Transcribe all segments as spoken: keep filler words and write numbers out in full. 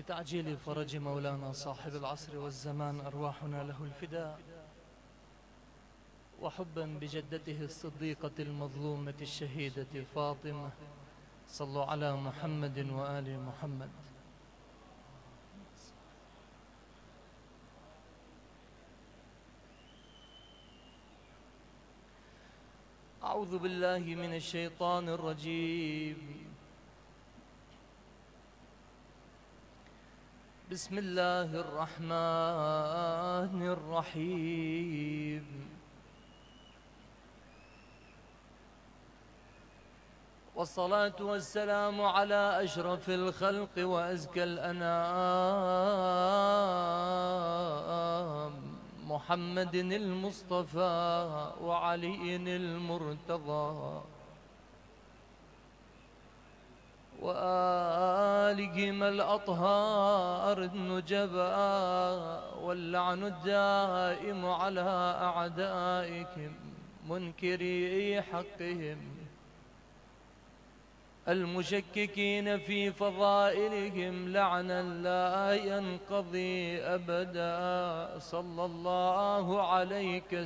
بتعجيل فرج مولانا صاحب العصر والزمان أرواحنا له الفداء، وحبا بجدته الصديقة المظلومة الشهيدة فاطمة. صلوا على محمد وآل محمد. أعوذ بالله من الشيطان الرجيم. بسم الله الرحمن الرحيم. والصلاة والسلام على أشرف الخلق وأزكى الأنام محمد المصطفى وعلي المرتضى وآلهم الأطهار النجباء، واللعن الدائم على أعدائهم منكري حقهم المشككين في فضائلهم لعنا لا ينقضي أبدا. صلى الله عليك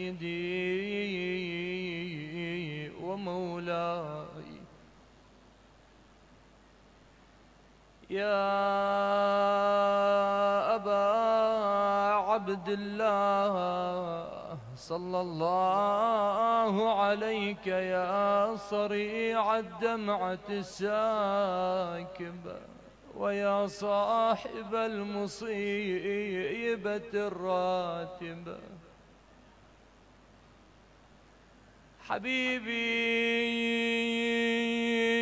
سيدي ومولاي يا أبا عبد الله، صلى الله عليك يا صريع الدمعة الساكبة، ويا صاحب المصيبة الراتبة. حبيبي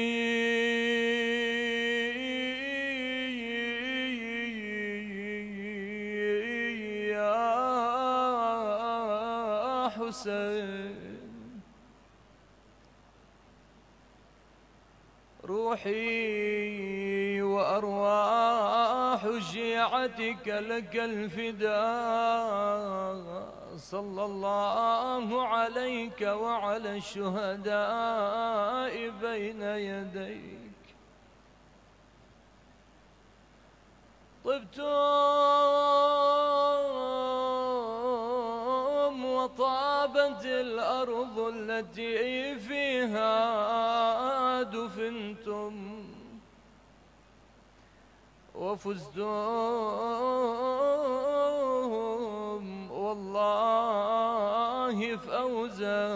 روحي وأرواح شيعتك لك الفداء. صلى الله عليك وعلى الشهداء بين يديك. طبتم وطابت الأرض التي فيها دفنتم، وفزتم والله فوزا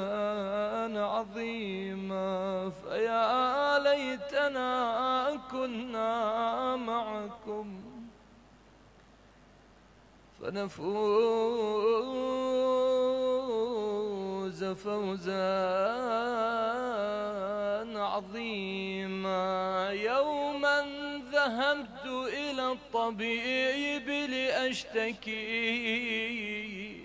عظيما. فيا ليتنا كنا معكم فنفوز فوزا عظيما. يوما ذهبت إلى الطبيب لأشتكي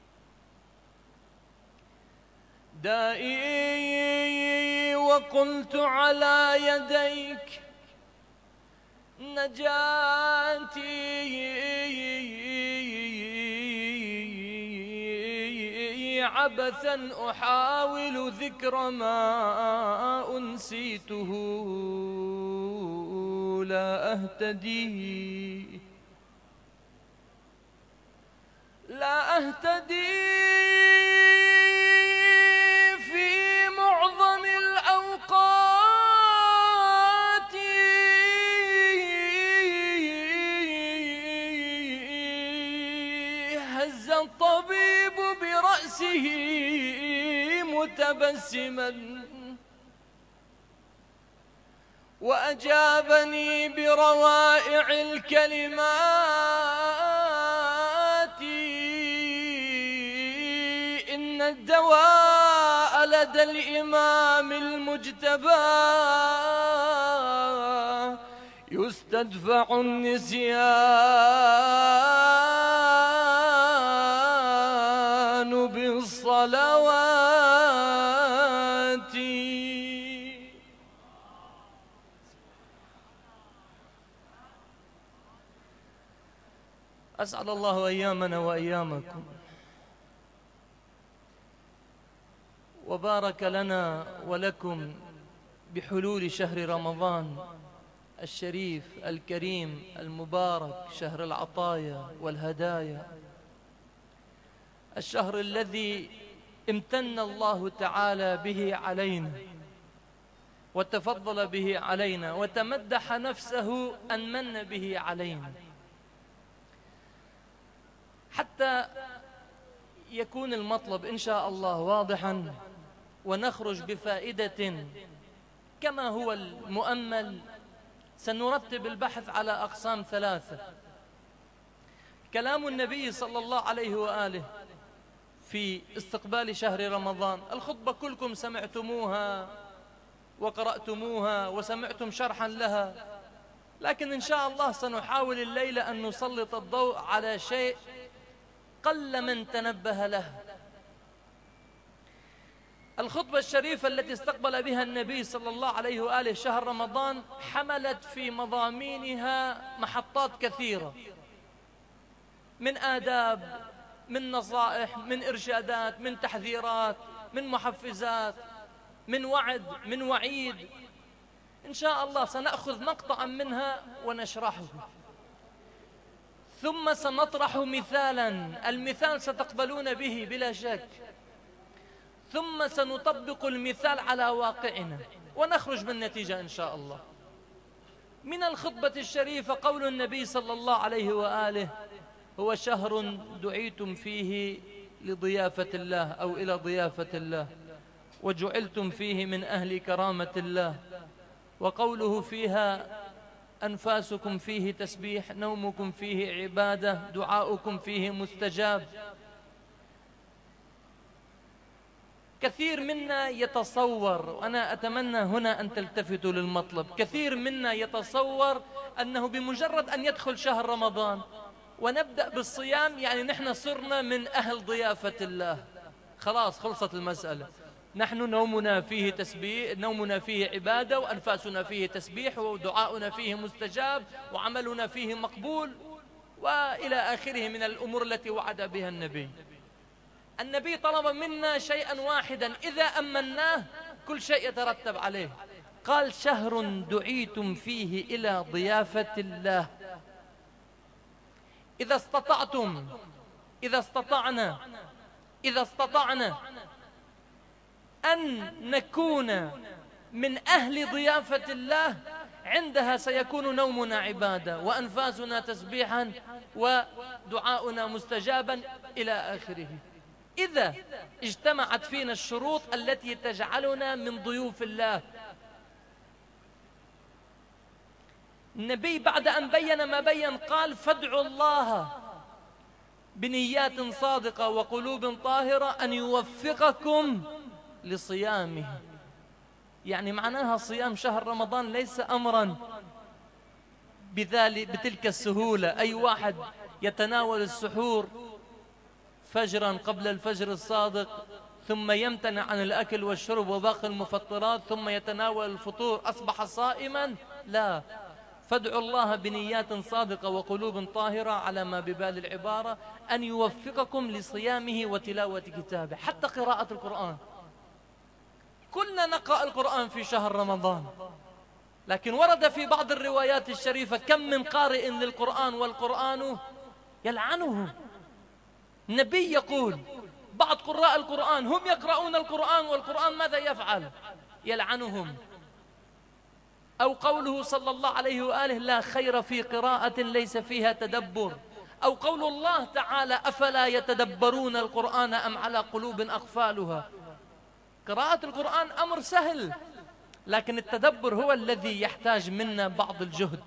دائي، وقلت على يديك نجاتي. عبثا أحاول ذكر ما أنسيته لا أهتدي لا أهتدي في معظم الأوقات. هز الطبيب برأسه متبسما وأجابني بروائع الكلمات. إن الدواء لدى الإمام المجتبى يستدفع النسيان بالصلوات. أسعد الله أيامنا وأيامكم، وبارك لنا ولكم بحلول شهر رمضان الشريف الكريم المبارك، شهر العطايا والهدايا، الشهر الذي امتن الله تعالى به علينا وتفضل به علينا وتمدح نفسه أن من به علينا، حتى يكون المطلب إن شاء الله واضحا ونخرج بفائدة كما هو المؤمل. سنرتب البحث على أقسام ثلاثة: كلام النبي صلى الله عليه وآله في استقبال شهر رمضان، الخطبة كلكم سمعتموها وقرأتموها وسمعتم شرحا لها، لكن إن شاء الله سنحاول الليلة أن نسلط الضوء على شيء قل من تنبه له. الخطبة الشريفة التي استقبل بها النبي صلى الله عليه وآله شهر رمضان حملت في مضامينها محطات كثيرة من آداب، من نصائح، من إرشادات، من تحذيرات، من محفزات، من وعد، من وعيد. إن شاء الله سنأخذ مقطعا منها ونشرحه، ثم سنطرح مثالا، المثال ستقبلون به بلا شك، ثم سنطبق المثال على واقعنا ونخرج بالنتيجة إن شاء الله. من الخطبة الشريفة قول النبي صلى الله عليه وآله: هو شهر دعيتم فيه لضيافة الله أو إلى ضيافة الله، وجعلتم فيه من أهل كرامة الله. وقوله فيها: أنفاسكم فيه تسبيح، نومكم فيه عبادة، دعاؤكم فيه مستجاب. كثير منا يتصور، وأنا أتمنى هنا أن تلتفتوا للمطلب، كثير منا يتصور أنه بمجرد أن يدخل شهر رمضان ونبدأ بالصيام يعني نحن صرنا من أهل ضيافة الله، خلاص خلصت المسألة، نحن نومنا فيه تسبيح، نومنا فيه عبادة، وأنفاسنا فيه تسبيح، ودعاؤنا فيه مستجاب، وعملنا فيه مقبول، وإلى آخره من الأمور التي وعد بها النبي. النبي طلب منا شيئا واحدا إذا أمناه كل شيء يترتب عليه، قال: شهر دعيتم فيه إلى ضيافة الله. إذا استطعتم، إذا استطعنا إذا استطعنا أن نكون من أهل ضيافة الله، عندها سيكون نومنا عبادة، وأنفاسنا تسبيحا، ودعاؤنا مستجابا إلى آخره. إذا اجتمعت فينا الشروط التي تجعلنا من ضيوف الله. النبي بعد أن بين ما بين قال: فادعوا الله بنيات صادقة وقلوب طاهرة أن يوفقكم لصيامه. يعني معناها صيام شهر رمضان ليس أمرا بذلك بتلك السهولة. أي واحد يتناول السحور فجرا قبل الفجر الصادق، ثم يمتنع عن الأكل والشرب وباقي المفطرات، ثم يتناول الفطور، أصبح صائما؟ لا، فادعوا الله بنيات صادقة وقلوب طاهرة، على ما ببال العبارة، أن يوفقكم لصيامه وتلاوة كتابه. حتى قراءة القرآن، كلنا نقرأ القرآن في شهر رمضان، لكن ورد في بعض الروايات الشريفة: كم من قارئ للقرآن والقرآن يلعنه. النبي يقول: بعض قراء القرآن هم يقرؤون القرآن والقرآن ماذا يفعل؟ يلعنهم. أو قوله صلى الله عليه وآله: لا خير في قراءة ليس فيها تدبر. أو قول الله تعالى: أفلا يتدبرون القرآن أم على قلوب أقفالها. قراءة القرآن أمر سهل، لكن التدبر هو الذي يحتاج منا بعض الجهد.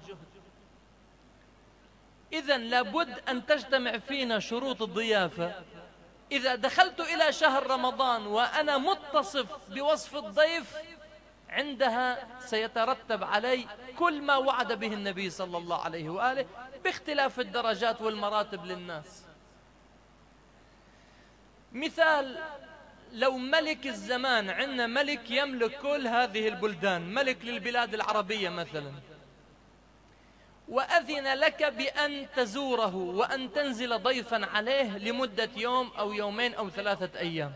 إذن لابد أن تجتمع فينا شروط الضيافة. إذا دخلت إلى شهر رمضان وأنا متصف بوصف الضيف، عندها سيترتب علي كل ما وعد به النبي صلى الله عليه وآله، باختلاف الدرجات والمراتب للناس. مثال: لو ملك الزمان، عندنا ملك يملك كل هذه البلدان، ملك للبلاد العربية مثلا، وأذن لك بأن تزوره وأن تنزل ضيفا عليه لمدة يوم أو يومين أو ثلاثة أيام،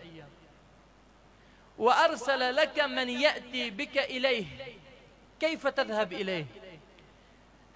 وأرسل لك من يأتي بك إليه، كيف تذهب إليه؟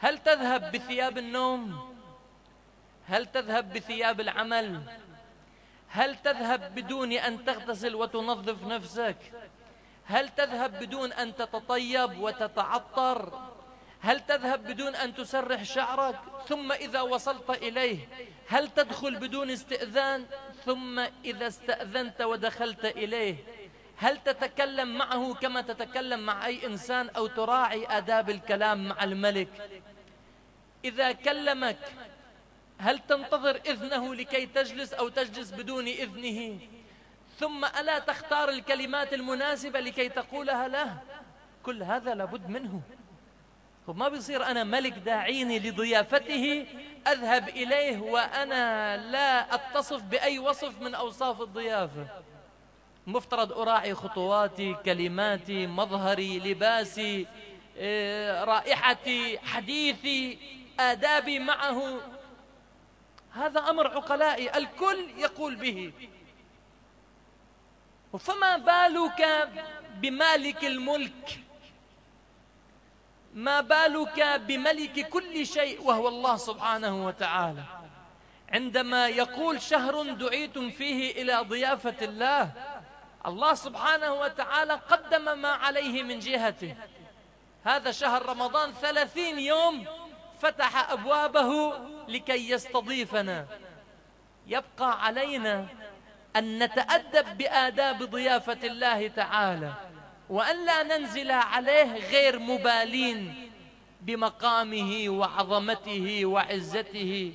هل تذهب بثياب النوم؟ هل تذهب بثياب العمل؟ هل تذهب بدون أن تغتسل وتنظف نفسك؟ هل تذهب بدون أن تتطيب وتتعطر؟ هل تذهب بدون أن تسرح شعرك؟ ثم إذا وصلت إليه هل تدخل بدون استئذان؟ ثم إذا استأذنت ودخلت إليه هل تتكلم معه كما تتكلم مع أي إنسان أو تراعي آداب الكلام مع الملك؟ إذا كلمك هل تنتظر إذنه لكي تجلس أو تجلس بدون إذنه؟ ثم ألا تختار الكلمات المناسبة لكي تقولها له؟ كل هذا لابد منه. ما بيصير أنا ملك داعيني لضيافته أذهب إليه وأنا لا أتصف بأي وصف من أوصاف الضيافة. مفترض أراعي خطواتي، كلماتي، مظهري، لباسي، رائحتي، حديثي، آدابي معه. هذا أمر عقلائي الكل يقول به. فما بالك بمالك الملك؟ ما بالك بملك كل شيء وهو الله سبحانه وتعالى؟ عندما يقول شهر دعيتم فيه إلى ضيافة الله، الله سبحانه وتعالى قدم ما عليه من جهته. هذا شهر رمضان ثلاثين يوم فتح أبوابه لكي يستضيفنا. يبقى علينا أن نتأدب بآداب ضيافة الله تعالى، وأن لا ننزل عليه غير مبالين بمقامه وعظمته وعزته.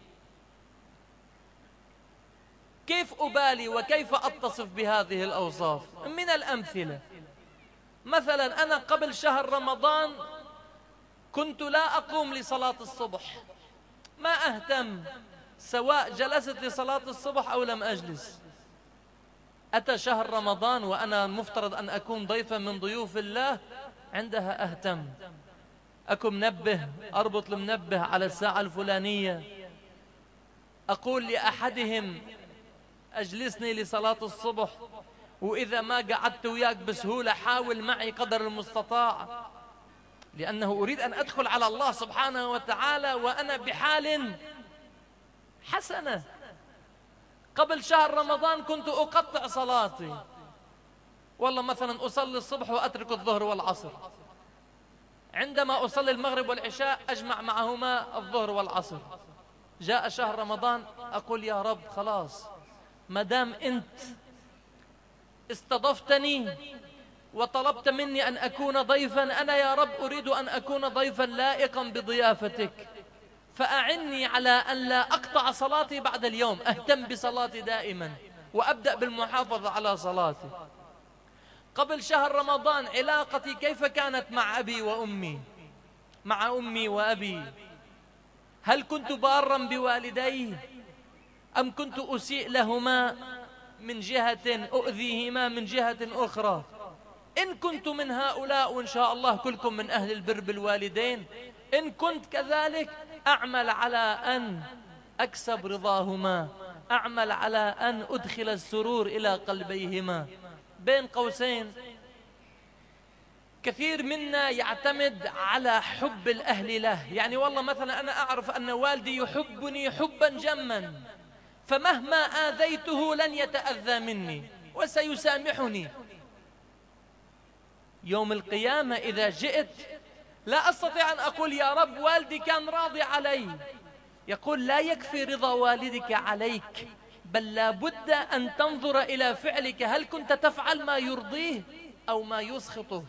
كيف أبالي وكيف أتصف بهذه الأوصاف؟ من الأمثلة، مثلا أنا قبل شهر رمضان كنت لا أقوم لصلاة الصبح، ما أهتم سواء جلست لصلاة الصبح أو لم أجلس. أتى شهر رمضان وأنا مفترض أن أكون ضيفا من ضيوف الله، عندها أهتم، أكون منبه، أربط المنبه على الساعة الفلانية، أقول لأحدهم أجلسني لصلاة الصبح، وإذا ما قعدت وياك بسهولة حاول معي قدر المستطاع، لأنه أريد أن أدخل على الله سبحانه وتعالى وأنا بحال حسنة. قبل شهر رمضان كنت أقطع صلاتي، والله مثلا أصلي الصبح وأترك الظهر والعصر، عندما أصلي المغرب والعشاء أجمع معهما الظهر والعصر. جاء شهر رمضان أقول يا رب خلاص، ما دام أنت استضفتني وطلبت مني أن أكون ضيفا، أنا يا رب أريد أن أكون ضيفا لائقا بضيافتك، فأعني على أن لا أقطع صلاتي بعد اليوم، أهتم بصلاتي دائما وأبدأ بالمحافظة على صلاتي. قبل شهر رمضان علاقتي كيف كانت مع أبي وأمي، مع أمي وأبي؟ هل كنت بارا بوالدي أم كنت أسيء لهما من جهة أؤذيهما من جهة أخرى؟ إن كنت من هؤلاء، وإن شاء الله كلكم من أهل البر بالوالدين، إن كنت كذلك أعمل على أن أكسب رضاهما، أعمل على أن أدخل السرور إلى قلبيهما. بين قوسين، كثير منا يعتمد على حب الأهل له، يعني والله مثلا أنا أعرف أن والدي يحبني حبا جما، فمهما آذيته لن يتأذى مني وسيسامحني. يوم القيامة إذا جئت لا أستطيع أن أقول يا رب والدي كان راضي علي. يقول لا يكفي رضا والدك عليك، بل لا بد أن تنظر إلى فعلك، هل كنت تفعل ما يرضيه أو ما يسخطه؟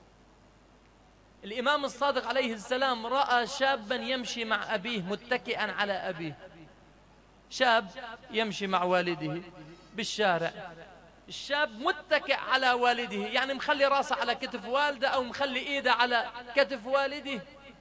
الإمام الصادق عليه السلام رأى شابا يمشي مع أبيه متكئا على أبيه، شاب يمشي مع والده بالشارع، الشاب متكئ على والده، يعني مخلي راسه على كتف والده أو مخلي إيده على كتف والده.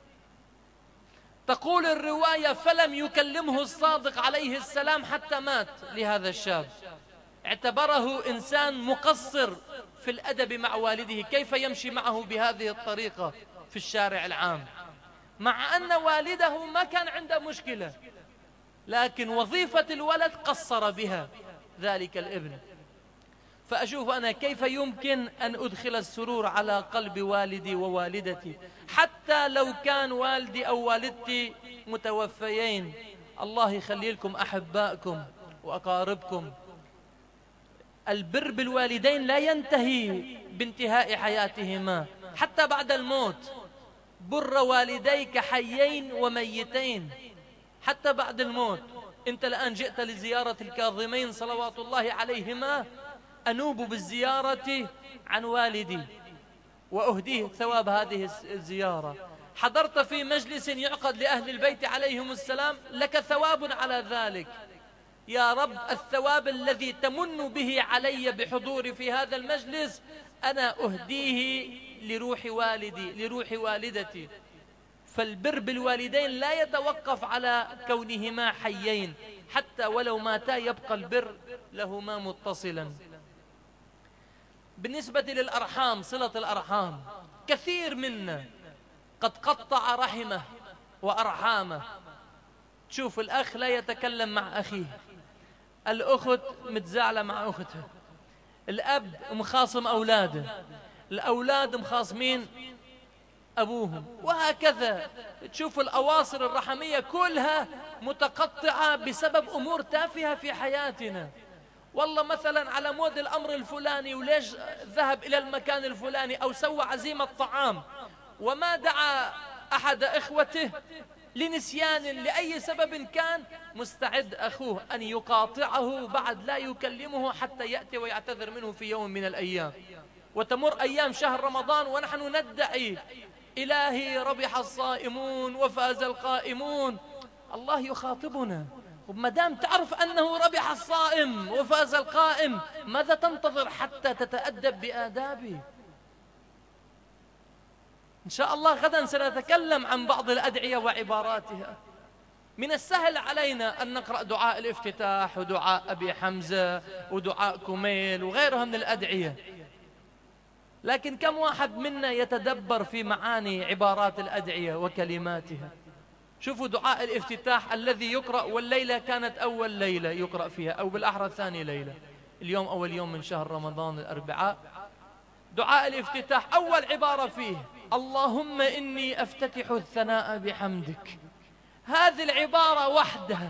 تقول الرواية فلم يكلمه الصادق عليه السلام حتى مات لهذا الشاب، اعتبره إنسان مقصر في الأدب مع والده، كيف يمشي معه بهذه الطريقة في الشارع العام، مع أن والده ما كان عنده مشكلة، لكن وظيفة الولد قصر بها ذلك الابن. فأشوف أنا كيف يمكن أن أدخل السرور على قلب والدي ووالدتي، حتى لو كان والدي أو والدتي متوفيين. الله يخلي لكم أحبائكم وأقاربكم. البر بالوالدين لا ينتهي بانتهاء حياتهما، حتى بعد الموت. بر والديك حيين وميتين حتى بعد الموت. أنت الآن جئت لزيارة الكاظمين صلوات الله عليهما، أنوب بالزيارة عن والدي وأهديه ثواب هذه الزيارة. حضرت في مجلس يعقد لأهل البيت عليهم السلام، لك ثواب على ذلك. يا رب، الثواب الذي تمن به علي بحضوري في هذا المجلس أنا أهديه لروح والدي لروح والدتي. فالبر بالوالدين لا يتوقف على كونهما حيين، حتى ولو ماتا يبقى البر لهما متصلا. بالنسبة للأرحام، صلة الأرحام، كثير منا قد قطع رحمه وأرحامه. تشوف الأخ لا يتكلم مع أخيه، الأخت متزاعلة مع أختها، الأب مخاصم أولاده، الأولاد مخاصمين أبوهم، وهكذا. تشوف الأواصر الرحمية كلها متقطعة بسبب أمور تافهة في حياتنا. والله مثلا على مود الأمر الفلاني، وليش ذهب إلى المكان الفلاني أو سوى عزيمة طعام وما دعا أحد إخوته لنسيان لأي سبب كان، مستعد أخوه أن يقاطعه بعد لا يكلمه حتى يأتي ويعتذر منه في يوم من الأيام. وتمر أيام شهر رمضان ونحن ندعي إلهي ربح الصائمون وفاز القائمون. الله يخاطبنا، وما دام تعرف أنه ربح الصائم وفاز القائم، ماذا تنتظر حتى تتأدب بآدابه؟ إن شاء الله غدا سنتكلم عن بعض الأدعية وعباراتها. من السهل علينا أن نقرأ دعاء الافتتاح ودعاء أبي حمزة ودعاء كميل وغيرها من الأدعية، لكن كم واحد منا يتدبر في معاني عبارات الأدعية وكلماتها؟ شوفوا دعاء الافتتاح الذي يقرأ، والليلة كانت أول ليلة يقرأ فيها، أو بالأحرى ثاني ليلة، اليوم أول يوم من شهر رمضان الأربعاء. دعاء الافتتاح أول عبارة فيه اللهم إني أفتتح الثناء بحمدك. هذه العبارة وحدها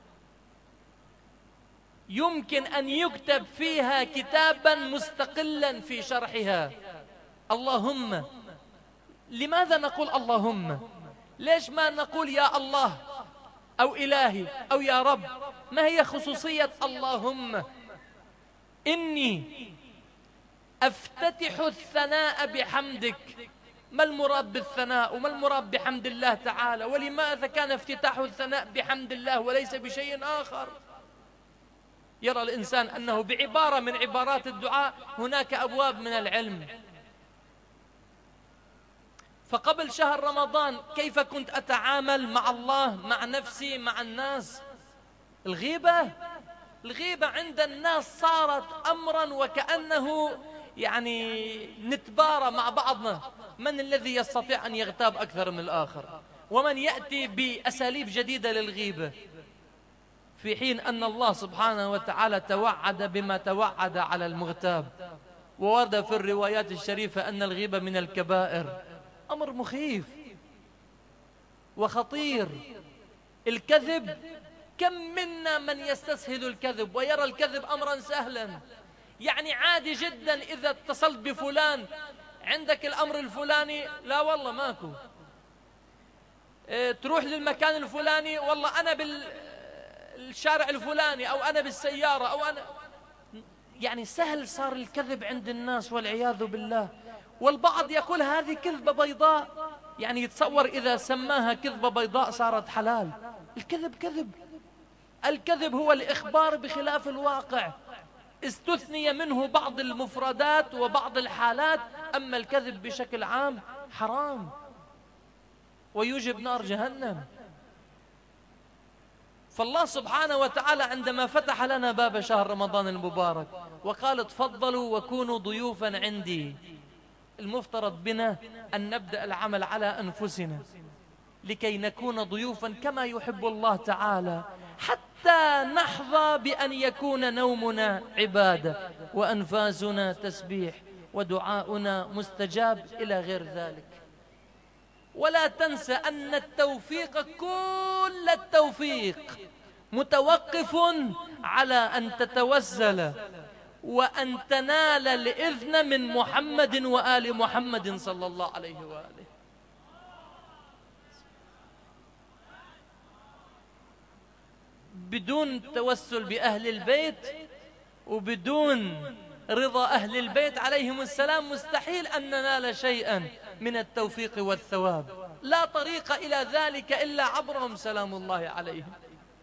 يمكن أن يكتب فيها كتابا مستقلا في شرحها. اللهم، لماذا نقول اللهم؟ ليش ما نقول يا الله أو إلهي أو يا رب؟ ما هي خصوصية اللهم؟ إني أفتتح الثناء بحمدك. ما المراد بالثناء وما المراد بحمد الله تعالى؟ ولماذا كان افتتاح الثناء بحمد الله وليس بشيء آخر؟ يرى الإنسان أنه بعبارة من عبارات الدعاء هناك أبواب من العلم. فقبل شهر رمضان كيف كنت أتعامل مع الله، مع نفسي، مع الناس؟ الغيبة الغيبة عند الناس صارت أمرا وكأنه يعني نتبارى مع بعضنا من الذي يستطيع أن يغتاب أكثر من الآخر، ومن يأتي بأساليب جديدة للغيبة، في حين أن الله سبحانه وتعالى توعد بما توعد على المغتاب. وورد في الروايات الشريفة أن الغيبة من الكبائر، أمر مخيف وخطير. الكذب، كم منا من يستسهل الكذب ويرى الكذب أمرا سهلا، يعني عادي جدا. إذا اتصلت بفلان عندك الأمر الفلاني، لا والله ماكو. اه تروح للمكان الفلاني، والله أنا بالشارع الفلاني، أو أنا بالسيارة، أو أنا، يعني سهل صار الكذب عند الناس والعياذ بالله. والبعض يقول هذه كذبة بيضاء، يعني يتصور إذا سماها كذبة بيضاء صارت حلال. الكذب كذب. الكذب هو الإخبار بخلاف الواقع، استثني منه بعض المفردات وبعض الحالات، أما الكذب بشكل عام حرام ويوجب نار جهنم. فالله سبحانه وتعالى عندما فتح لنا باب شهر رمضان المبارك وقال تفضلوا وكونوا ضيوفا عندي، المفترض بنا أن نبدأ العمل على أنفسنا لكي نكون ضيوفا كما يحب الله تعالى، حتى حتى نحظى بأن يكون نومنا عبادة وأنفاسنا تسبيح ودعاؤنا مستجاب إلى غير ذلك. ولا تنسى أن التوفيق كل التوفيق متوقف على أن تتوسل وأن تنال الإذن من محمد وآل محمد صلى الله عليه وآله. بدون توسل بأهل البيت وبدون رضا أهل البيت عليهم السلام مستحيل أن ننال شيئا من التوفيق والثواب. لا طريق إلى ذلك إلا عبرهم سلام الله عليهم.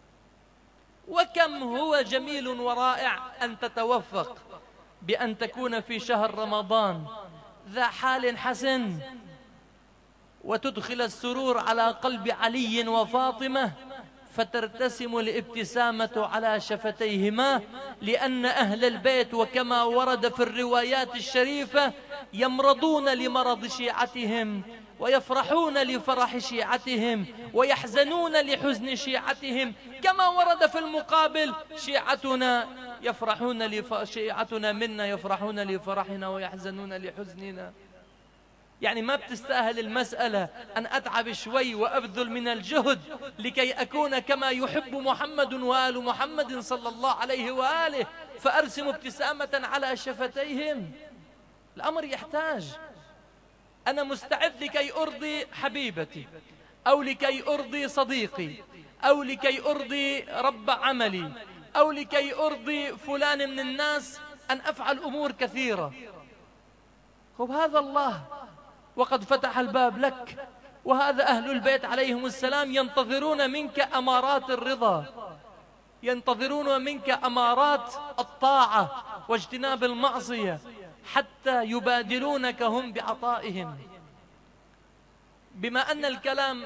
وكم هو جميل ورائع أن تتوفق بأن تكون في شهر رمضان ذا حال حسن وتدخل السرور على قلب علي وفاطمة فترتسم الابتسامة على شفتيهما، لأن أهل البيت وكما ورد في الروايات الشريفة يمرضون لمرض شيعتهم ويفرحون لفرح شيعتهم ويحزنون لحزن شيعتهم، كما ورد في المقابل شيعتنا يفرحون لف... شيعتنا منا يفرحون لفرحنا ويحزنون لحزننا. يعني ما بتستاهل المسألة أن أتعب شوي وأبذل من الجهد لكي أكون كما يحب محمد وآل محمد صلى الله عليه وآله فأرسم ابتسامة على شفتيهم. الأمر يحتاج. أنا مستعد لكي أرضي حبيبتي أو لكي أرضي صديقي أو لكي أرضي رب عملي أو لكي أرضي فلان من الناس أن أفعل أمور كثيرة. خب هذا الله وقد فتح الباب لك، وهذا أهل البيت عليهم السلام ينتظرون منك أمارات الرضا، ينتظرون منك أمارات الطاعة واجتناب المعصية حتى يبادلونك هم بعطائهم. بما أن الكلام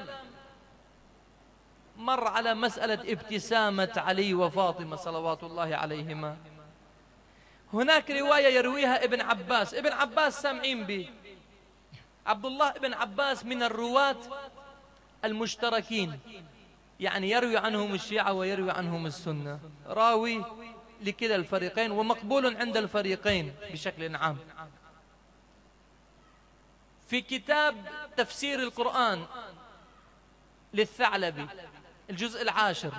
مر على مسألة ابتسامة علي وفاطمة صلوات الله عليهما، هناك رواية يرويها ابن عباس. ابن عباس سامعين به، عبد الله ابن عباس من الرواة المشتركين، يعني يروي عنهم الشيعة ويروي عنهم السنة، راوي لكلا الفريقين ومقبول عند الفريقين بشكل عام. في كتاب تفسير القرآن للثعلبي الجزء العاشر،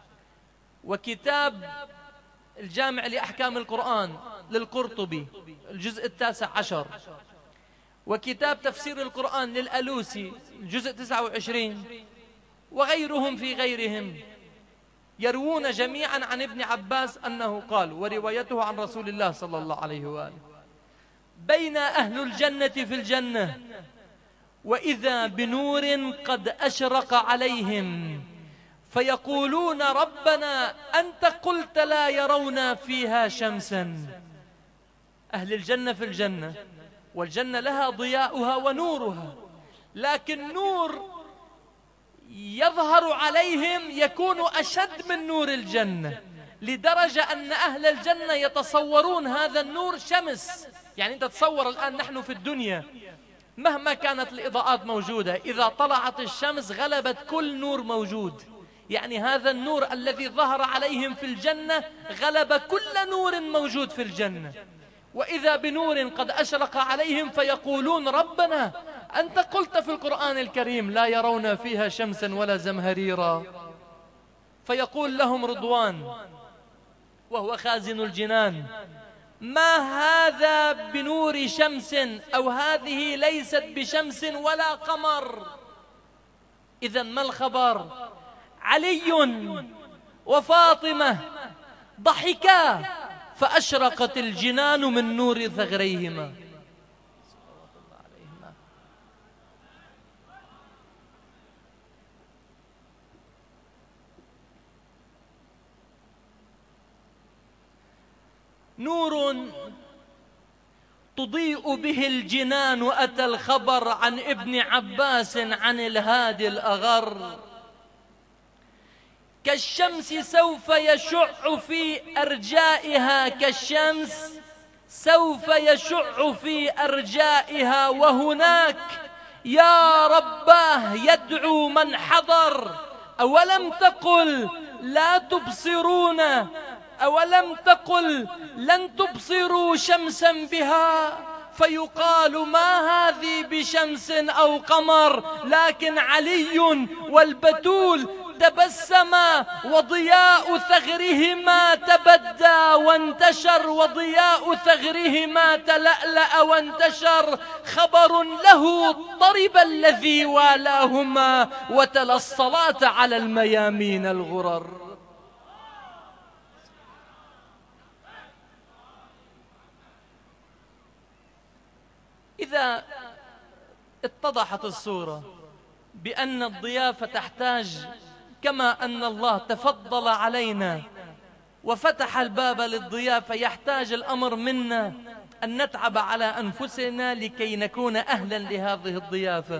وكتاب الجامع لأحكام القرآن للقرطبي الجزء التاسع عشر، وكتاب تفسير القرآن للألوسي الجزء تسعة وعشرين، وغيرهم في غيرهم، يروون جميعا عن ابن عباس أنه قال، وروايته عن رسول الله صلى الله عليه وآله: بين أهل الجنة في الجنة وإذا بنور قد أشرق عليهم فيقولون ربنا أنت قلت لا يرون فيها شمسا. أهل الجنة في الجنة، والجنة لها ضياؤها ونورها، لكن نور يظهر عليهم يكون أشد من نور الجنة، لدرجة أن أهل الجنة يتصورون هذا النور شمس. يعني أنت تصور الآن نحن في الدنيا مهما كانت الإضاءات موجودة، إذا طلعت الشمس غلبت كل نور موجود، يعني هذا النور الذي ظهر عليهم في الجنة غلب كل نور موجود في الجنة. وإذا بنور قد أشرق عليهم فيقولون ربنا أنت قلت في القرآن الكريم لا يرون فيها شمسا ولا زمهريرا. فيقول لهم رضوان وهو خازن الجنان: ما هذا بنور شمس، أو هذه ليست بشمس ولا قمر. إذن ما الخبر؟ علي وفاطمة ضحكا فأشرقت الجنان من نور ثغريهما. نور تضيء به الجنان. أتى الخبر عن ابن عباس عن الهادي الأغر: كالشمس سوف يشع في أرجائها، كالشمس سوف يشع في أرجائها، وهناك يا رباه يدعو من حضر. أولم تقل لا تبصرون أولم تقل لن تبصروا شمسا بها فيقال ما هذه بشمس أو قمر، لكن علي والبتول تبسما وضياء ثغرهما تبدى وانتشر، وضياء ثغرهما تلألأ وانتشر، خبر له طرب الذي والاهما وتلا الصلاة على الميامين الغرر. إذا اتضحت الصورة بأن الضيافة تحتاج، كما أن الله تفضل علينا وفتح الباب للضيافة، يحتاج الأمر منا أن نتعب على أنفسنا لكي نكون أهلا لهذه الضيافة.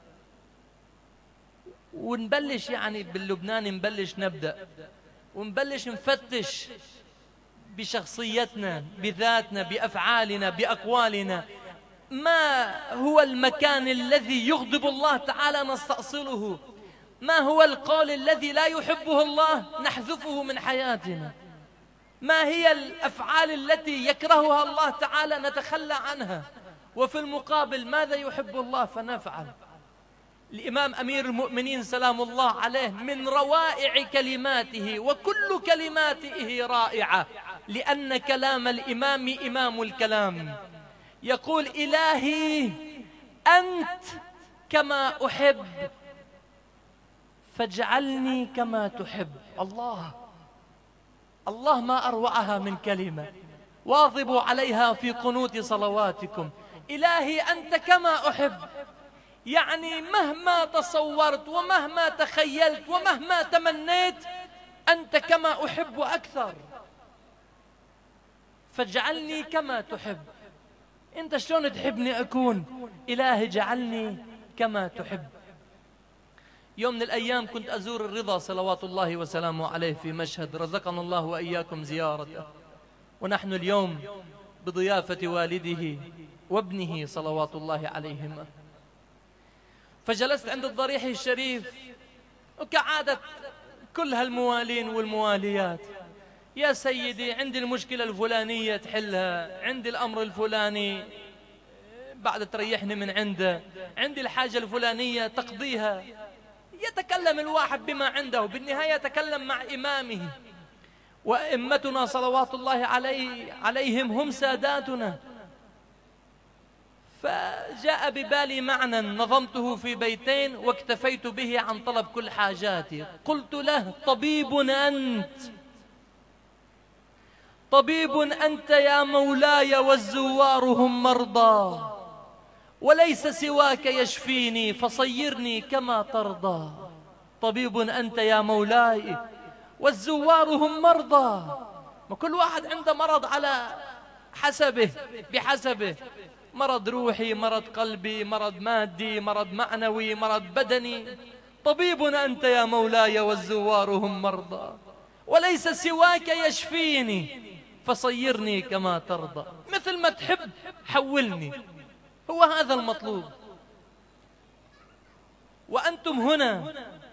ونبلش يعني باللبنان نبلش نبدأ ونبلش نفتش بشخصيتنا، بذاتنا، بأفعالنا، بأقوالنا. ما هو المكان الذي يغضب الله تعالى نستأصله؟ ما هو القول الذي لا يحبه الله نحذفه من حياتنا؟ ما هي الأفعال التي يكرهها الله تعالى نتخلى عنها؟ وفي المقابل ماذا يحب الله فنفعل؟ الإمام أمير المؤمنين سلام الله عليه من روائع كلماته، وكل كلماته رائعة لأن كلام الإمام إمام الكلام، يقول: إلهي أنت كما أحب فاجعلني كما تحب. الله الله ما أروعها من كلمة، واظبوا عليها في قنوت صلواتكم. إلهي أنت كما أحب، يعني مهما تصورت ومهما تخيلت ومهما تمنيت أنت كما أحب أكثر، فاجعلني كما تحب. أنت شلون تحبني أكون؟ إلهي اجعلني كما تحب. يوم من الأيام كنت أزور الرضا صلوات الله وسلامه عليه في مشهد، رزقنا الله وإياكم زيارته، ونحن اليوم بضيافة والده وابنه صلوات الله عليهما. فجلست عند الضريح الشريف، وكعادة كل هالموالين والمواليات: يا سيدي عندي المشكلة الفلانية تحلها، عندي الأمر الفلاني بعد تريحني من عنده، عندي الحاجة الفلانية تقضيها. يتكلم الواحد بما عنده، بالنهاية يتكلم مع إمامه، وأئمتنا صلوات الله عليه عليهم هم ساداتنا. فجاء ببالي معنى نظمته في بيتين واكتفيت به عن طلب كل حاجاتي. قلت له: طبيب أنت، طبيب أنت يا مولاي، والزوار هم مرضى، وليس سواك يشفيني فصيرني كما ترضى. طبيب أنت يا مولاي والزوار هم مرضى. ما كل واحد عنده مرض على حسبه بحسبه، مرض روحي، مرض قلبي، مرض مادي، مرض معنوي، مرض بدني. طبيب أنت يا مولاي والزوار هم مرضى، وليس سواك يشفيني فصيرني كما ترضى. مثل ما تحب حولني، هو هذا المطلوب. وأنتم هنا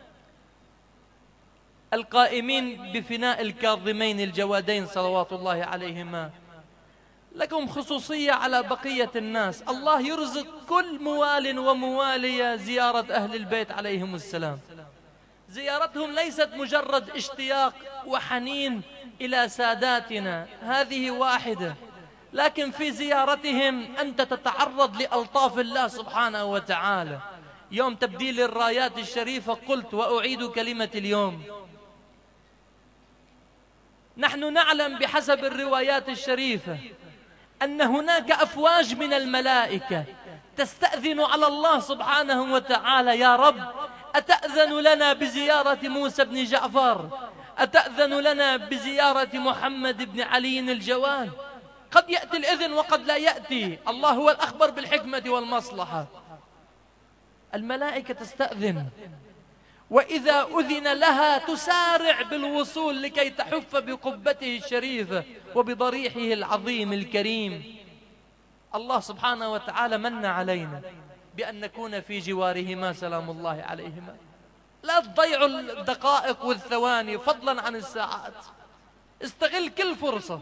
القائمين بفناء الكاظمين الجوادين صلوات الله عليهما لكم خصوصية على بقية الناس. الله يرزق كل موال وموالية زيارة أهل البيت عليهم السلام. زيارتهم ليست مجرد اشتياق وحنين إلى ساداتنا، هذه واحدة، لكن في زيارتهم أنت تتعرض لألطاف الله سبحانه وتعالى. يوم تبديل الرايات الشريفة قلت وأعيد كلمة اليوم: نحن نعلم بحسب الروايات الشريفة أن هناك أفواج من الملائكة تستأذن على الله سبحانه وتعالى: يا رب أتأذن لنا بزيارة موسى بن جعفر؟ أتأذن لنا بزيارة محمد بن علي الجواد؟ قد يأتي الإذن وقد لا يأتي، الله هو الأخبر بالحكمة والمصلحة. الملائكة تستأذن، وإذا أذن لها تسارع بالوصول لكي تحف بقبته الشريفة وبضريحه العظيم الكريم. الله سبحانه وتعالى من علينا بأن نكون في جوارهما سلام الله عليهما. لا تضيعوا الدقائق والثواني فضلا عن الساعات. استغل كل فرصة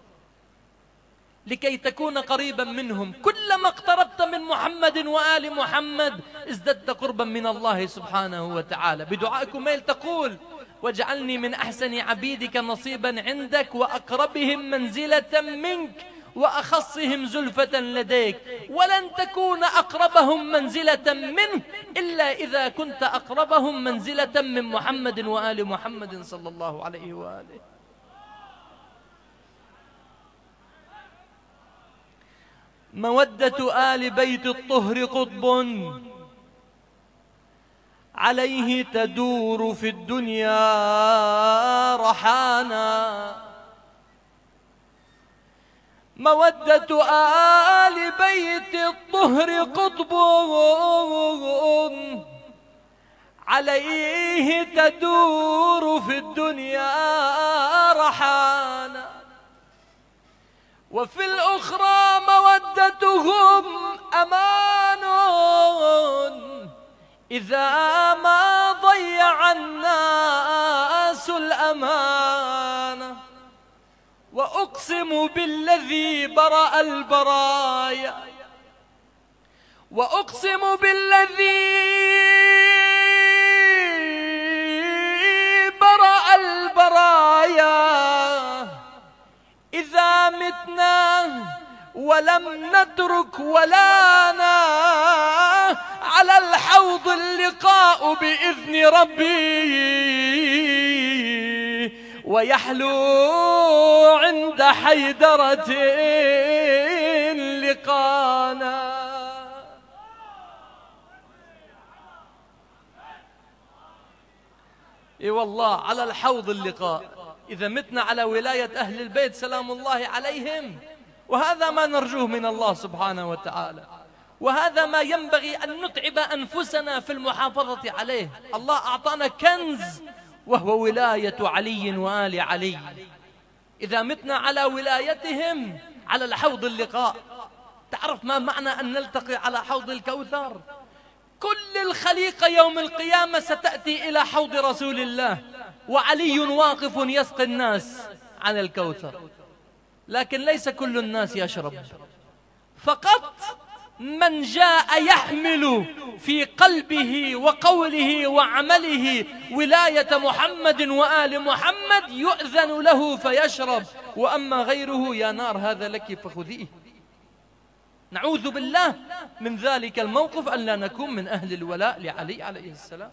لكي تكون قريبا منهم. كلما اقتربت من محمد وآل محمد ازددت قربا من الله سبحانه وتعالى. بدعائك ميل تقول: واجعلني من أحسن عبيدك نصيبا عندك وأقربهم منزلة منك وأخصهم زلفة لديك. ولن تكون أقربهم منزلة منه إلا إذا كنت أقربهم منزلة من محمد وآل محمد صلى الله عليه وآله. مودة آل بيت الطهر قطب عليه تدور في الدنيا رحانا. مودة آل بيت الطهر قطب عليه تدور في الدنيا رحانا. وفي الأخرى مودتهم أمان إذا ما ضيع الناس الأمانة. وأقسم بالذي برأ البرايا وأقسم بالذي برأ البرايا إذا متنا ولم نترك ولانا على الحوض اللقاء بإذن ربي ويحلو عند حيدرة لقانا. اي والله على الحوض اللقاء إذا متنا على ولاية أهل البيت سلام الله عليهم. وهذا ما نرجوه من الله سبحانه وتعالى، وهذا ما ينبغي أن نتعب أنفسنا في المحافظة عليه. الله أعطانا كنز وهو ولاية علي وآل علي. إذا متنا على ولايتهم على الحوض اللقاء. تعرف ما معنى أن نلتقي على حوض الكوثر؟ كل الخليقة يوم القيامة ستأتي إلى حوض رسول الله وعلي واقف يسقي الناس عن الكوثر، لكن ليس كل الناس يشرب، فقط من جاء يحمل في قلبه وقوله وعمله ولاية محمد وآل محمد يؤذن له فيشرب، وأما غيره يا نار هذا لك فخذيه. نعوذ بالله من ذلك الموقف أن لا نكون من أهل الولاء لعلي عليه السلام.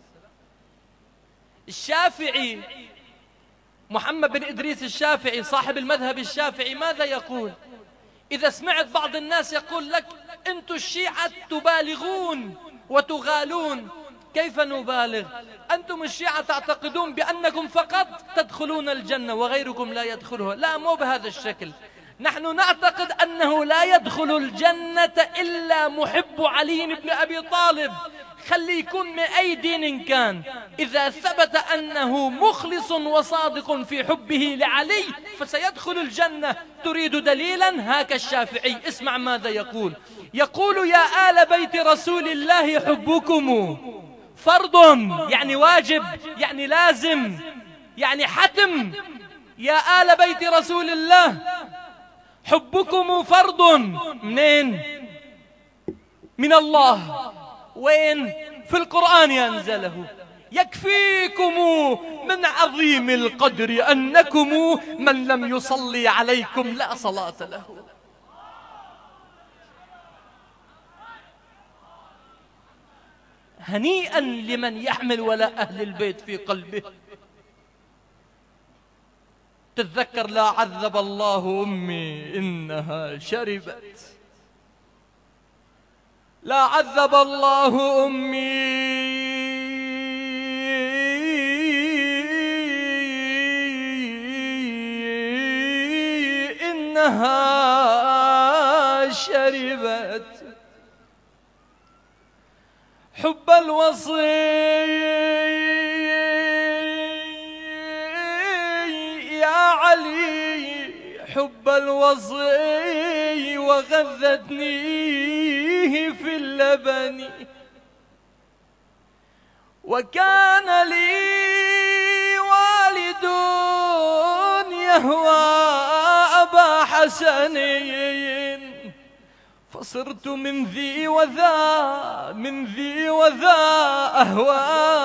الشافعي محمد بن إدريس الشافعي صاحب المذهب الشافعي ماذا يقول؟ إذا سمعت بعض الناس يقول لك أنتم الشيعة تبالغون وتغالون. كيف نبالغ؟ أنتم الشيعة تعتقدون بأنكم فقط تدخلون الجنة وغيركم لا يدخلها. لا، مو بهذا الشكل. نحن نعتقد أنه لا يدخل الجنة إلا محب علي بن أبي طالب، خلي يكون من أي دين كان. إذا ثبت أنه مخلص وصادق في حبه لعلي فسيدخل الجنة. تريد دليلا؟ هاك الشافعي، اسمع ماذا يقول. يقول: يا آل بيت رسول الله حبكم فرض، يعني واجب، يعني لازم، يعني حتم. يا آل بيت رسول الله حبكم فرض. منين؟ من الله. وين؟ في القرآن ينزله. يكفيكم من عظيم القدر أنكم من لم يصلي عليكم لا صلاة له. هنيئا لمن يحمل ولاء أهل البيت في قلبه. تتذكر: لا عذب الله أمي إنها شربت، لا عذب الله أمي إنها شربت. حب الوصي حب الوصي وغذتنيه في اللبن وكان لي والد يهوى أبا حسن، فصرت من ذي وذا من ذي وذا أهوى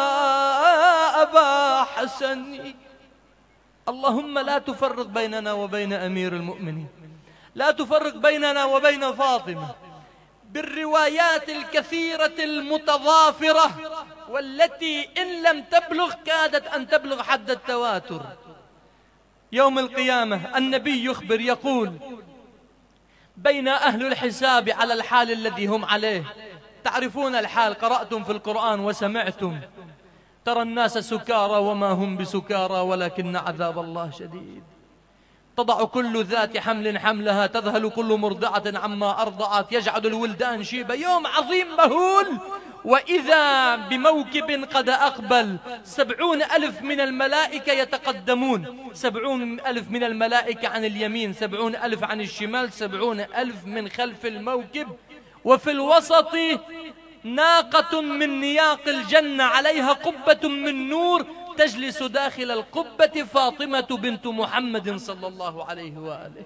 أبا حسن. اللهم لا تفرق بيننا وبين أمير المؤمنين، لا تفرق بيننا وبين فاطمة بالروايات الكثيرة المتضافرة، والتي إن لم تبلغ كادت أن تبلغ حد التواتر. يوم القيامة النبي يخبر يقول: بين أهل الحساب على الحال الذي هم عليه. تعرفون الحال، قرأتم في القرآن وسمعتم: ترى الناس سكارى وما هم بسكارى ولكن عذاب الله شديد. تضع كل ذات حمل حملها، تذهل كل مرضعة عما أرضعت، يجعل الولدان شيبا. يوم عظيم مهول. وإذا بموكب قد أقبل، سبعون ألف من الملائكة يتقدمون، سبعون ألف من الملائكة عن اليمين، سبعون ألف عن الشمال، سبعون ألف من خلف الموكب. وفي الوسط ناقة من نياق الجنة عليها قبة من نور، تجلس داخل القبة فاطمة بنت محمد صلى الله عليه وآله.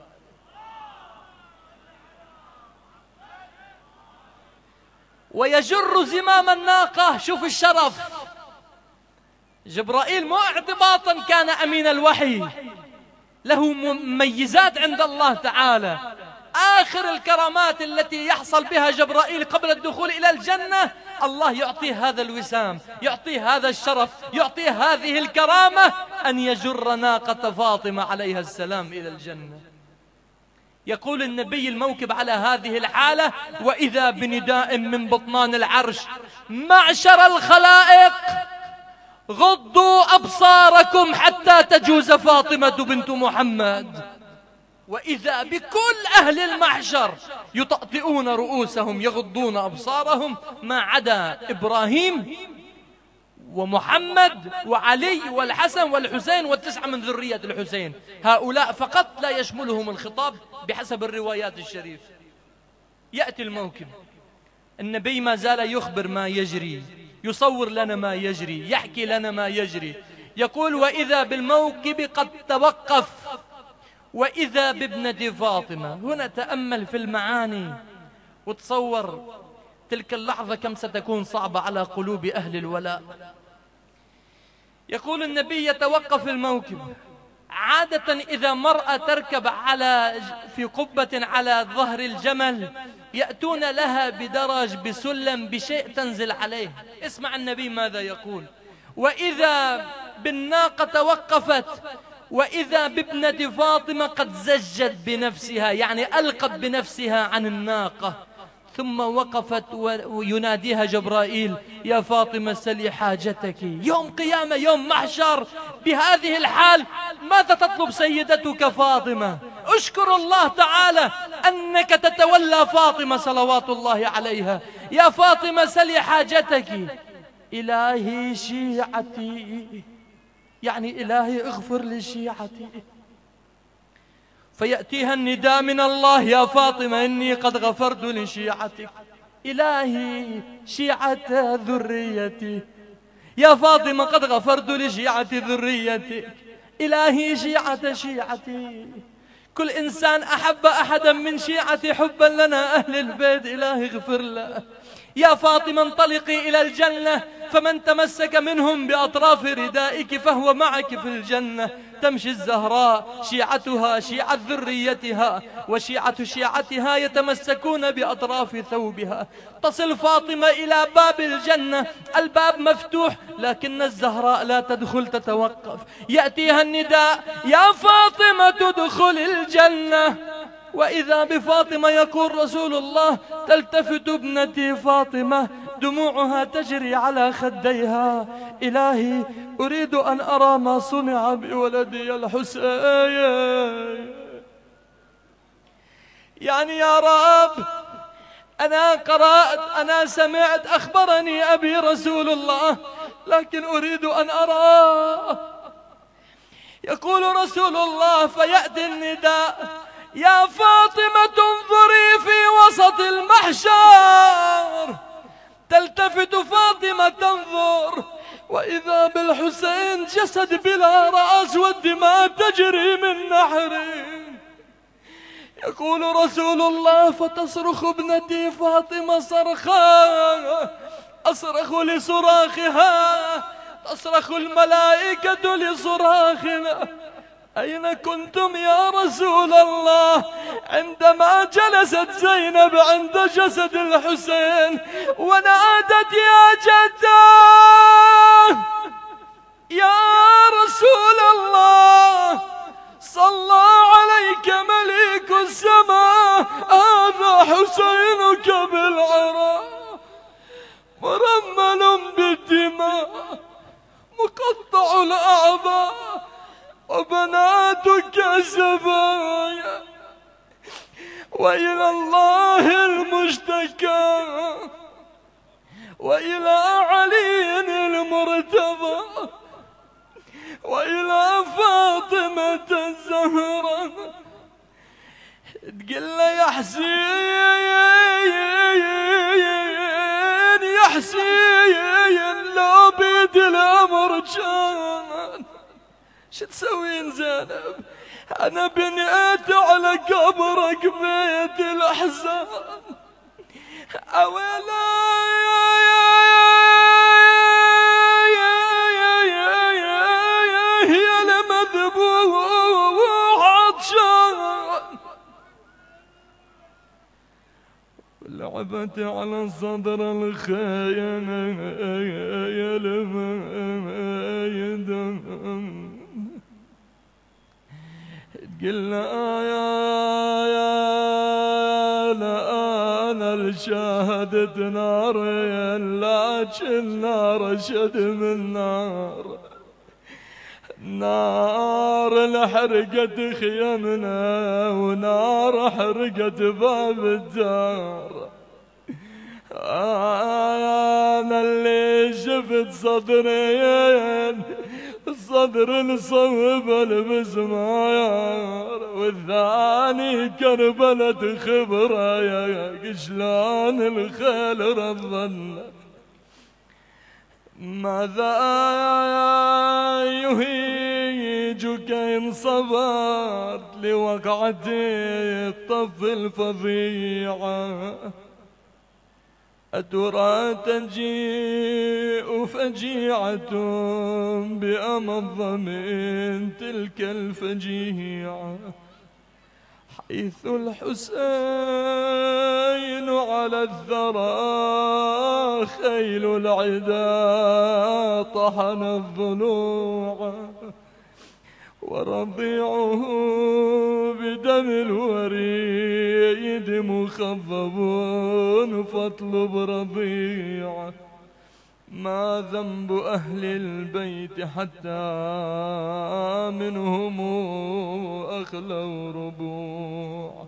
ويجر زمام الناقة. شوف الشرف، جبرائيل مو اعتباطا كان أمين الوحي، له مميزات عند الله تعالى. آخر الكرامات التي يحصل بها جبرائيل قبل الدخول إلى الجنة، الله يعطيه هذا الوسام، يعطيه هذا الشرف، يعطيه هذه الكرامة، أن يجر ناقة فاطمة عليها السلام إلى الجنة. يقول النبي الموكب على هذه الحالة: وإذا بنداء من بطنان العرش: معشر الخلائق غضوا أبصاركم حتى تجوز فاطمة بنت محمد. وإذا بكل أهل المحشر يطأطئون رؤوسهم يغضون أبصارهم، ما عدا إبراهيم ومحمد وعلي والحسن والحسين والتسعة من ذرية الحسين. هؤلاء فقط لا يشملهم الخطاب بحسب الروايات الشريفة. يأتي الموكب، النبي ما زال يخبر ما يجري، يصور لنا ما يجري، يحكي لنا ما يجري. يقول: وإذا بالموكب قد توقف، وإذا بابنة فاطمة. هنا تأمل في المعاني وتصور تلك اللحظة كم ستكون صعبة على قلوب أهل الولاء. يقول النبي: يتوقف الموكب. عادة إذا مرأة تركب على في قبة على ظهر الجمل، يأتون لها بدرج بسلم بشيء تنزل عليه. اسمع النبي ماذا يقول: وإذا بالناقة توقفت، وإذا بابنة فاطمة قد زجت بنفسها، يعني ألقت بنفسها عن الناقة. ثم وقفت ويناديها جبرائيل: يا فاطمة سلي حاجتك. يوم قيامة، يوم محشر، بهذه الحال ماذا تطلب سيدتك فاطمة؟ اشكر الله تعالى أنك تتولى فاطمة صلوات الله عليها. يا فاطمة سلي حاجتك. إلهي شيعتي، يعني إلهي اغفر لشيعتي. فيأتيها النداء من الله: يا فاطمة إني قد غفرت لشيعتك. إلهي شيعة ذريتي، يا فاطمة قد غفرت لشيعة ذريتك. إلهي شيعة شيعتي. كل إنسان أحب أحدا من شيعتي حبا لنا أهل البيت، إلهي اغفر له. يا فاطمة انطلقي إلى الجنة، فمن تمسك منهم بأطراف ردائك فهو معك في الجنة. تمشي الزهراء شيعتها شيعة ذريتها، وشيعة شيعتها يتمسكون بأطراف ثوبها. تصل فاطمة إلى باب الجنة، الباب مفتوح لكن الزهراء لا تدخل، تتوقف. يأتيها النداء: يا فاطمة ادخل الجنة. وإذا بفاطمة يقول رسول الله: تلتفت ابنتي فاطمة دموعها تجري على خديها: إلهي أريد أن أرى ما صنع بولدي الحسين. يعني يا رب، أنا قرأت، أنا سمعت، أخبرني أبي رسول الله، لكن أريد أن أرى. يقول رسول الله: فيأتي النداء: يا فاطمة انظري في وسط المحشر. تلتفت فاطمة تنظر، وإذا بالحسين جسد بلا رأس والدماء تجري من نحره. يقول رسول الله: فتصرخ ابنتي فاطمة صرخا أصرخ لصراخها، تصرخ الملائكة لصراخنا: أين كنتم يا رسول الله عندما جلست زينب عند جسد الحسين ونادت: يا جداه يا رسول الله، صلى عليك مليك السماء، هذا حسينك بالعراء مرمل بالدماء مقطع الأعضاء وبناتك سبايا، وإلى الله المشتكى وإلى علي المرتضى وإلى فاطمة الزهراء. تقول له: يا حسين يا حسين لو بيد الأمر كان شو تسوين زينب؟ أنا بنيت على قبرك بيت الأحزان. أولا يا لمذبوح عطشان، لعبت على صدر الخيانة يا لمايدان. قلنا يا يا لا أنا الشاهدت نار، لكن نار شد من نار، نار لحرقت خيامنا ونار حرقت باب الدار. أنا اللي شفت صدرين، الصدر الصوب المزمار، والثاني كربلة خبرة يا شلون الخيل رضنا. ماذا يهيجك إن صبرت لوقعة الطف الفظيعة؟ أترى تجيء فجيعة بأمض من تلك الفجيعة، حيث الحسين على الثرى خيل العدا طحن الضلوع، ورضيعه بدم الوريد مخضب فاطلب رضيعه. ما ذنب أهل البيت حتى منهم أخلوا ربوع.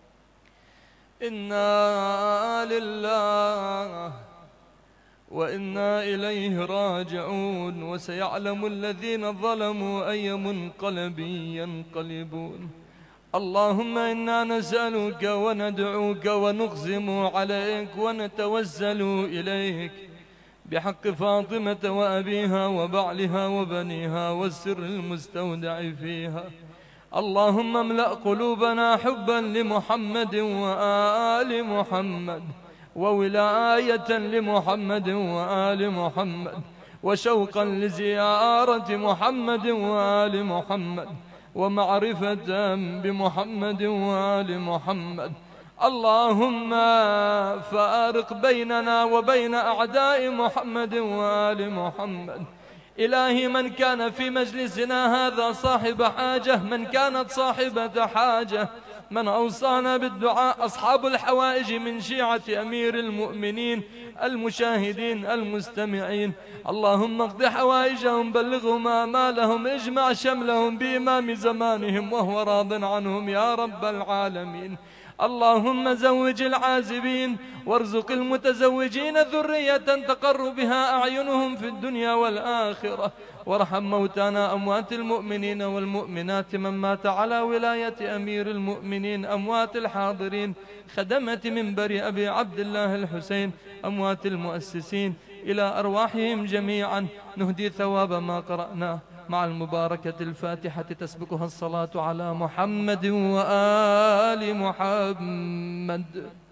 إنا لله وإنا إليه راجعون، وسيعلم الذين ظلموا أي منقلب ينقلبون. اللهم إنا نسألك وندعوك ونقسم عليك ونتوسل إليك بحق فاطمة وأبيها وبعلها وبنيها والسر المستودع فيها. اللهم املأ قلوبنا حبا لمحمد وآل محمد، وولاية لمحمد وآل محمد، وشوقا لزيارة محمد وآل محمد، ومعرفة بمحمد وآل محمد. اللهم فارق بيننا وبين أعداء محمد وآل محمد. إلهي، من كان في مجلسنا هذا صاحب حاجة، من كانت صاحبة حاجة، من أوصانا بالدعاء، أصحاب الحوائج من شيعة أمير المؤمنين، المشاهدين المستمعين، اللهم اقض حوائجهم، بلغهم آمالهم، اجمع شملهم بإمام زمانهم وهو راض عنهم يا رب العالمين. اللهم زوج العازبين وارزق المتزوجين ذرية تقر بها أعينهم في الدنيا والآخرة، وارحم موتانا أموات المؤمنين والمؤمنات، من مات على ولاية أمير المؤمنين، أموات الحاضرين، خدمة منبر أبي عبد الله الحسين، أموات المؤسسين. إلى أرواحهم جميعا نهدي ثواب ما قرأناه مع المباركة الفاتحة تسبقها الصلاة على محمد وآل محمد.